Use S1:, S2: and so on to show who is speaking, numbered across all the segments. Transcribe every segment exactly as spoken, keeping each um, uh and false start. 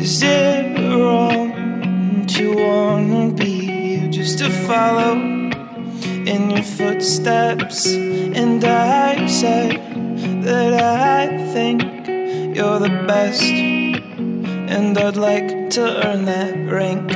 S1: Is it wrong to wanna be you, just to follow in your footsteps? And I said that I think you're the best, and I'd like to earn that rank.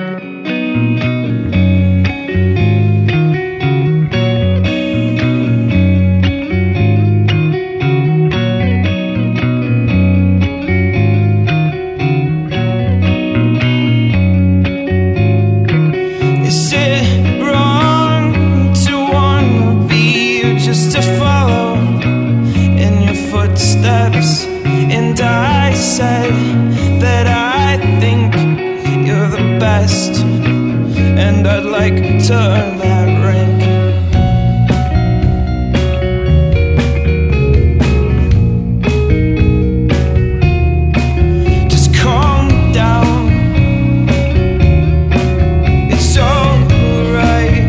S1: Just to follow in your footsteps. And I said that I think you're the best, and I'd like to earn that rank. Just calm down, it's alright.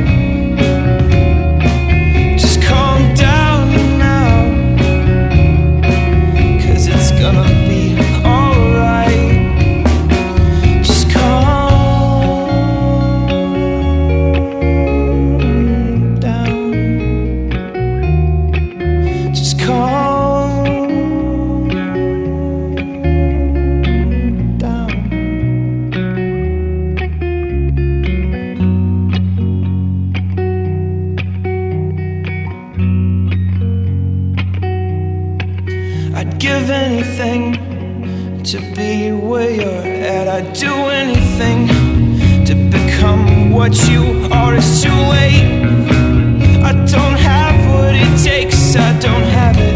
S1: I'd give anything to be where you're at. I'd do anything to become what you are. It's too late. I don't have what it takes. I don't have it.